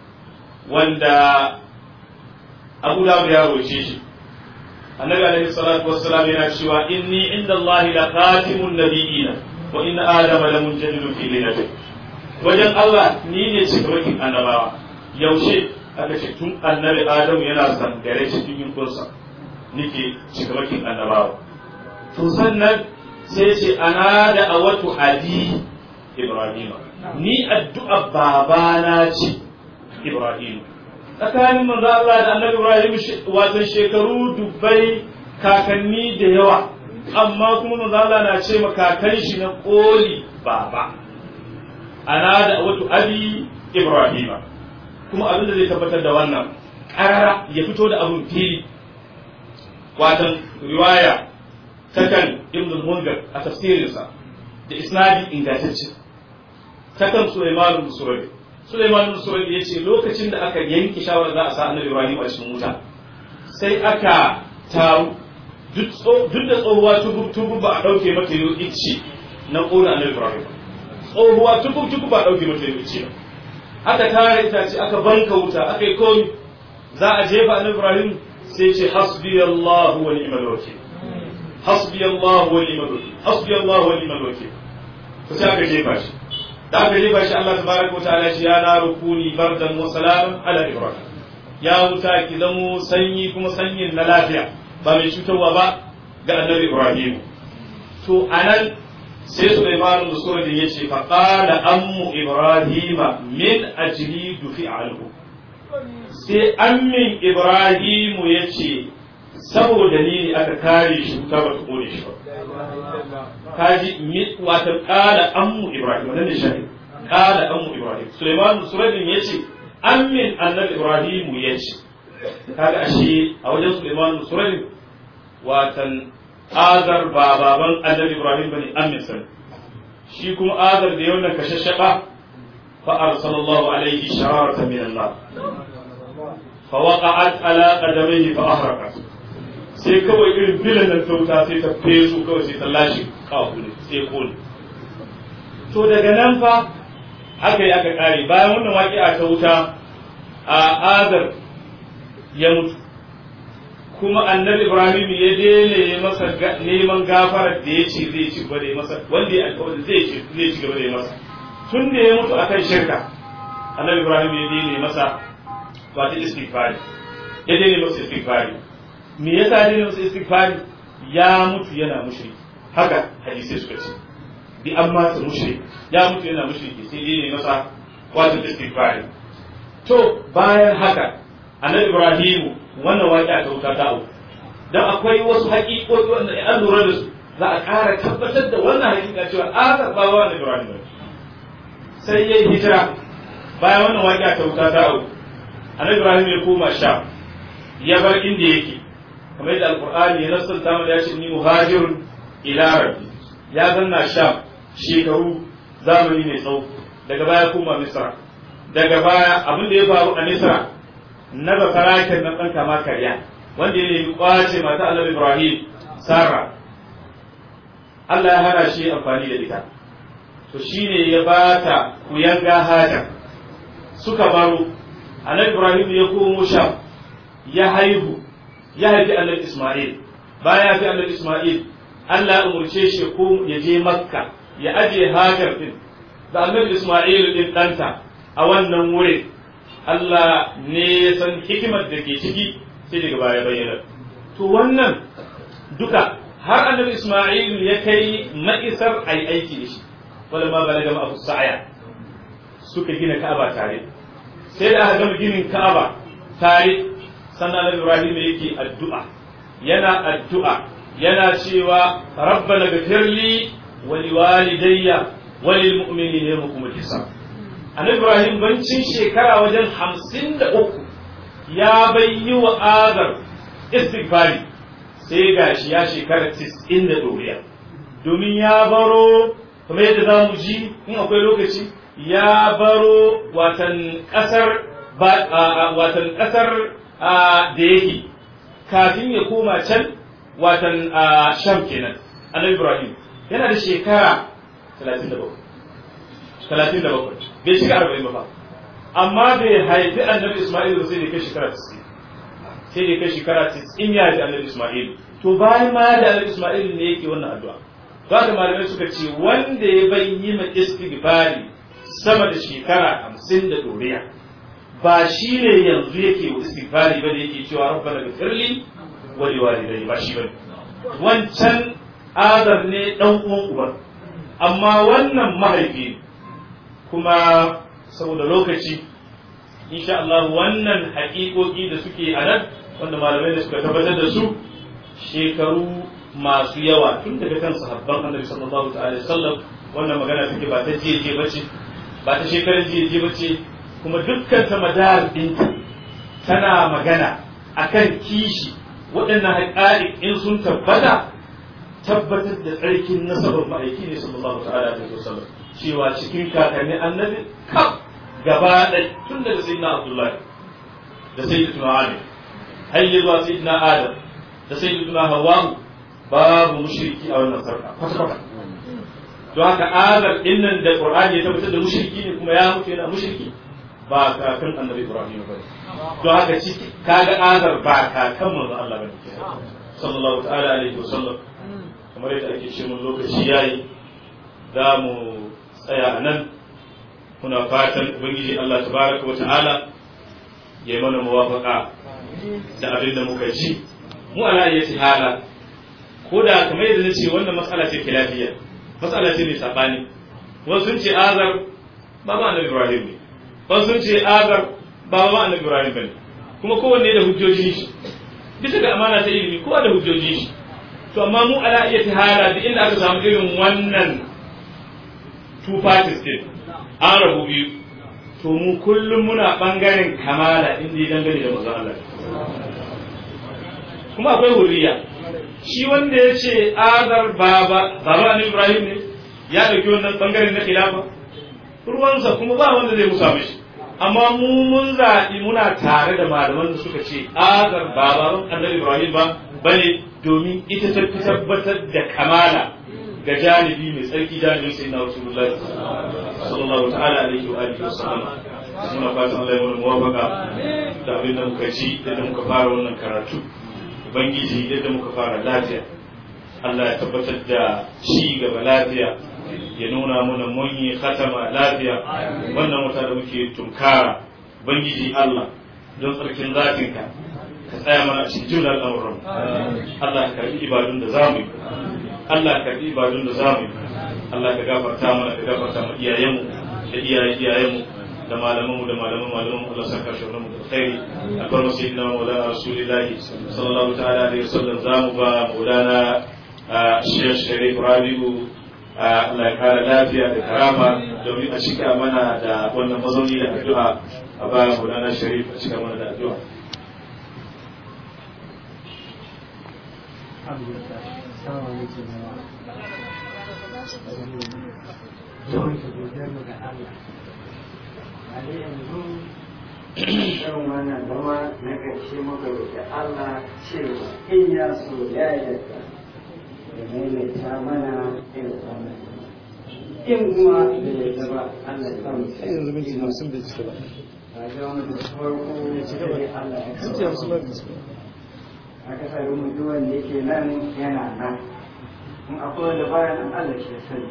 wanda Abu Dawud ya roce shi annabi alaihi salatu wassalam yana cewa inni inda Allah la khatimun nabiyina wa inna adama la munjadilun fi linabi wajen Allah ni ne cikamakin annabawa yaushe aka ce tun annabi Adamu yana sangare cikin yunkunsa nike cikamakin annabawa to sannan sai ce ana da awatu abi Ibrahim ni addu'a babana ce Ibrahim tsakanin manzo Allah da annabi Ibrahim wato shekaru dubbai kakanni da yawa amma kuma manzo Allah na ce ma kakan shi na koli baba ana da wato abi ibrahima kuma abin da zai tabbatar da wannan karara ya fito da abun fili watan riwaya takan ibn al-munzir a tafsirinsa da isnadi ingantacce takan sulaiman bin surayy sulaiman bin surayy yace lokacin da aka yanke shawara za a sa annabi ibrahim a cikin wuta sai aka taru duk da tsohuwa tubu ba a dauke mata yau ice na ƙona annabi ibrahim tsohuwa tubu tubu ba a dauke mata yau ice aka tare itace aka banka wuta aka yi komi za a jefa annabi ibrahim sai ce hasbi allah wa ni'mal wakil hasbi allah wa ni'mal wakil hasbi allah wa ni'mal wakil to sai aka jefa shi da aka jefa shi Allah tabaraka wa ta'ala shi ya na rukuni bardan wa salaman ala ibrahim ya wuta ki zamo sanyi kuma sanyin na lafiya ba mai cutarwa ba ga annabi ibrahim to anan sai Sulaiman da suradin yace fa qala ammu ibrahima min ajli dufi alhu sai ammin ibrahimu yace saboda ni ne aka kare shi ta ba ta kore shi ba kaji wata qala ammu ibrahim wannan ne shahid qala ammu ibrahim Sulaiman da suradin yace ammin annabi ibrahimu yace kaga ashe a wajen Sulaiman da suradin watan azar ba baban annabi ibrahim bane amin sa shi kuma azar da yawan kashashaba fa arsalallahu alayhi shararatan min Allah fa waqa'at ala qadamihi fa ahraqat sai kawai irin bilan nan tauta sai ta fesu kawai sai ta lashe kafu ne sai kone to daga nan fa aka yi aka kare bayan wannan waƙi'a ta wuta a azar ya mutu kuma annabi ibrahim ya daina masa neman gafarar da ya ce zai ci gaba da masa wanda ya alƙawarin zai ci zai ci gaba da masa tun da ya mutu akan shirka annabi ibrahim ya daina masa wata istighfari ya daina masa istighfari me yasa ya daina masa istighfari ya mutu yana mushriki haka hadisi suka ce bi amma ta mushriki ya mutu yana mushriki sai daina masa wata istighfari to bayan haka annabi ibrahim wannan waƙi'a ta wuta ta auku dan akwai wasu haƙiƙoƙi wanda an lura da su za a ƙara tabbatar da wannan haƙiƙa cewa aka ba wa annabi ibrahim sai yayi hijira bayan wannan waƙi'a ta wuta ta auku annabi ibrahim ya koma sha ya bar inda yake kamar yadda alqur'ani ya nassanta mana ya ce ni muhajirun ila rabbi ya zanna sha shekaru zamani mai tsawo daga baya koma misra daga baya abin da ya faru a misra na basaraken na ɗan kama karya wanda ya nemi ƙwace mata Allah Ibrahim Sara Allah ya hana shi amfani da ita to shine ya bata kuyanga Hajar suka baro Annabi Ibrahim ya komo Sham ya haihu ya haifi Annabi Isma'il bayan ya haifi Annabi Isma'il Allah ya umurce shi ko ya je Makka ya aje Hajar din da Annabi Isma'il din ɗanta a wannan wurin Allah ne ya san hikimar da ke ciki sai daga baya bayyana to wannan duka har annabi Isma'il ya kai ma'isar ai aiki da shi wala ma balaga ma sa'aya suka gina Ka'aba tare sai da aka gama ginin Ka'aba tare sannan annabi Ibrahim yake addu'a yana addu'a yana cewa rabbana ghfirli wa liwalidayya wa lil mu'minina yawma hisab annabi Ibrahim bancin shekara wajen hamsin da uku ya bayyi wa azar istighfari sai gashi ya shekara tis'in da doriya domin ya baro kuma yadda za mu ji in akwai lokaci ya baro watan kasar watan kasar da yake kafin ya koma can watan sham kenan annabi Ibrahim yana da shekara talatin da bakwai talatin da bakwai bai shiga arba'in ba fa amma bai haifi annabi Isma'il sai da kai shekara tis'in sai da kai shekara tis'in ya haifi annabi Isma'il to bayan ma da annabi Isma'il ne yake wannan addu'a ba da malamai suka ce wanda ya bayyana istighfari sama da shekara hamsin da doriya ba shi ne yanzu yake wa istighfari ba da yake cewa rabbana ghfirli wa liwalidayya ba shi bane wancan azar ne dan uwan uban amma wannan mahaifi kuma saboda lokaci insha Allah wannan haƙiƙoƙi da suke a nan wanda malamai da suka tabbatar da su shekaru masu yawa tun daga kan sahabban Annabi sallallahu alaihi wasallam wannan magana take ba ta jiye bace ba ta shekarar jiya ba ce kuma dukkan ta madar ɗinta tana magana akan kishi waɗannan haƙa'iq in sun tabbata tabbatar da tsarkin nasabar ma'aiki ne sallallahu ta'ala alaihi wasallam cewa cikin kakanni annabi kaf gaba da tun daga sayyidina abdullahi da sayyidina ali har zuwa sayyidina adam da sayyidina hawa babu mushriki a wannan sarka kwata to haka azar dinnan da qur'ani ya tabbatar da mushriki ne kuma ya mutu yana mushriki ba kakan annabi ibrahim ba to haka ciki kaga azar ba kakan manzo Allah bane sallallahu ta'ala alaihi wasallam kamar yadda ake ce mun lokaci yayi za mu tsaya nan muna fatan ubangiji Allah tabaraka wa ta'ala ya mana muwafaqa da abin da muka ji mu ala ayyati hala ko da kamar yadda nace wannan matsala ce kilafiya matsala ce mai sabani wasu sun ce azar baba annabi ibrahim ne wasu sun ce azar baba annabi ibrahim bane kuma kowanne da hujjoji shi bisa ga amana ta ilimi kowa da hujjoji shi to amma mu ala ayyati hala da inda aka samu irin wannan two parties din an rabu biyu to mu kullum muna bangaren kamala inda ya dangane da manzon Allah kuma akwai hurriya shi wanda ya ce azar baba baba annabi ibrahim ne ya dauki wannan bangaren na khilafa ruwansa kuma ba wanda zai musa mishi amma mu mun zaɓi muna tare da malaman da suka ce azar baba annabi ibrahim ba bane domin ita ta fi tabbatar da kamala ga janibi mai tsarki janibin sai na rasulullahi sallallahu ta'ala alaihi wa alihi wasallam muna fatan Allah ya mana muwafaqa da abin da muka ji da muka fara wannan karatu ubangiji yadda muka fara lafiya Allah ya tabbatar da ci gaba lafiya ya nuna mana mun yi khatama lafiya wannan wata da muke tunkara ubangiji Allah don tsarkin zatinka ka tsaya mana a cikin jumlar al'amuran Allah ka karbi ibadun da zamu yi Allah ka karbi ibadun da zamu yi Allah ka gafarta mana ka gafarta mu iyayenmu da iyayen iyayenmu da malamanmu da malaman malaman Allah saka shi wannan da khairi akwai sayyidina maulana rasulullahi sallallahu ta'ala alaihi wasallam zamu ba maulana Sheikh Sharif Rabi'u Allah ya kara lafiya da karama domin a cika mana da wannan mazauni da addu'a a ba maulana Sharif a cika mana da addu'a Irin wannan zama na ƙarshe muka roƙi Allah cewa in ya so ya yarda da maimaita mana irin wannan. In kuma da yarda ba Allah ya samu sai yanzu minti hamsin da cika ba. A ga wani da farko sai Allah ya kawo. Aka sa rumu duk wanda yake nan yana nan. In akwai da bayan Allah shi ya sani.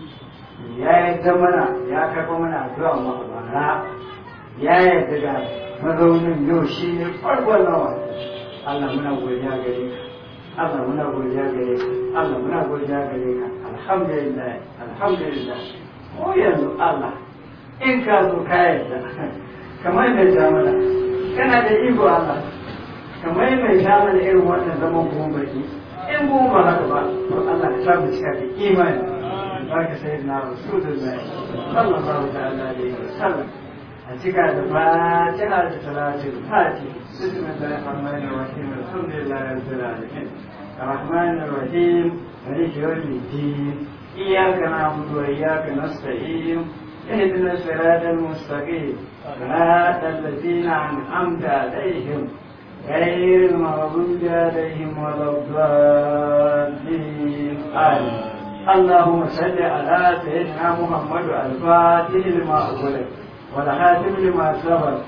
Ya yarda mana ya karɓa mana addu'a mu a bara. Ya yarda da mazaunin yau shi ne farkon nawa. Allah muna godiya gare ka. Allah muna godiya gare ka. Allah muna godiya gare ka. Alhamdulillah. Alhamdulillah. Ko yanzu Allah in ka zo ka yarda kamar da jamala kana da iko Allah kamar mai jamala irin wannan zaman goma baki in goma haka ba to Allah ka samu cika da imani barka sayyidina Rasulullahi sallallahu alaihi wasallam أتيك على فاتحة صلاة الفاتحة بسم الله الرحمن الرحيم الحمد لله رب العالمين الرحمن الرحيم مالك يوم الدين إياك نعبد وإياك نستعين اهدنا الصراط المستقيم صراط الذين أنعمت عليهم غير المغضوب عليهم ولا الضالين آمين اللهم صل على سيدنا محمد الفاتح لما أغلق والحاتم لما سبق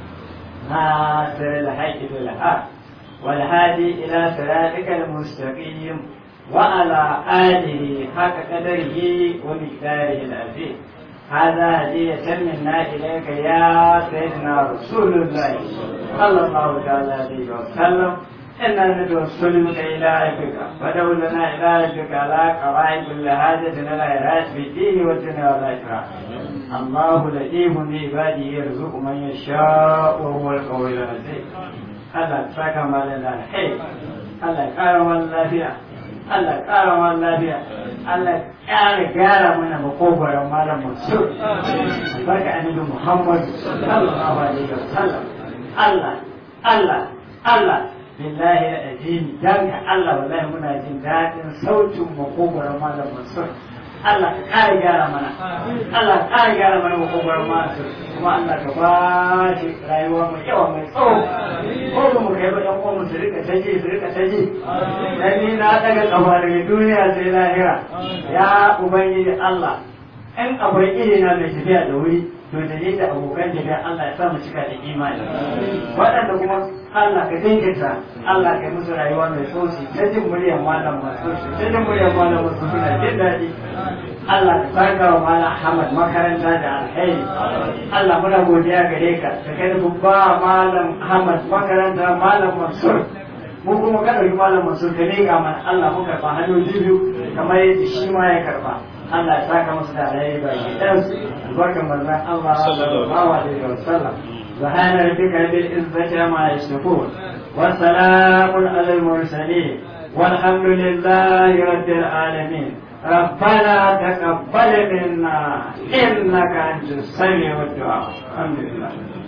ناصر الحق بالحق والهادي إلى صراطك المستقيم وعلى آله حق قدره ومقداره العظيم هذا هدية منا إليك يا سيدنا رسول الله صلى الله تعالى عليه وسلم إنا نتوسل بك إلى ربك ودعو لنا إلى ربك على قواعد كل حاجة لنا إراد في الدين والدنيا والآخرة الله لطيف بعباده يرزق من يشاء وهو القوي العزيز Allah saka malam da alheri Allah ƙara wani lafiya Allah ƙara wani lafiya Allah ƙara gyara mana makogoron malam Mansur barka annabi Muhammad sallallahu alaihi wasallam Allah Allah Allah billahi al-azim dan Allah wallahi muna jin dadin sautin makogoron malam Mansur Allah ka ƙara gyara mana Allah ka ƙara gyara mana makogoron Mansur kuma Allah ka ba shi rayuwa mai yawa mai tsawo ko da mu kai ba ɗan uwan su rika taji su rika taji dan ni na daga kafa daga duniya sai lahira ya ubangiji Allah in akwai irina mai tafiya da wuri to da ni da abokan tafiya Allah ya sa mu cika da imani waɗanda kuma Allah ka jinkirta Allah ka musu rayuwa mai tsosi ta jin muryar malam masu ta jin muryar malam masu suna jin daɗi Allah ka saka wa malam Ahmad makaranta da alheri Allah muna godiya gare ka da kai babba malam Ahmad makaranta malam Mansur mu kuma ka ɗauki malam Mansur ka leƙa mana Allah mu karɓa hannu biyu kamar yadda shi ma ya karɓa Allah ya saka musu da alheri ba ki dan barkan manzon Allah sallallahu alaihi wasallam سبحان ربك بالعزة عما يصفون وسلام على المرسلين والحمد لله رب العالمين ربنا تقبل منا إنك أنت السميع الدعاء الحمد لله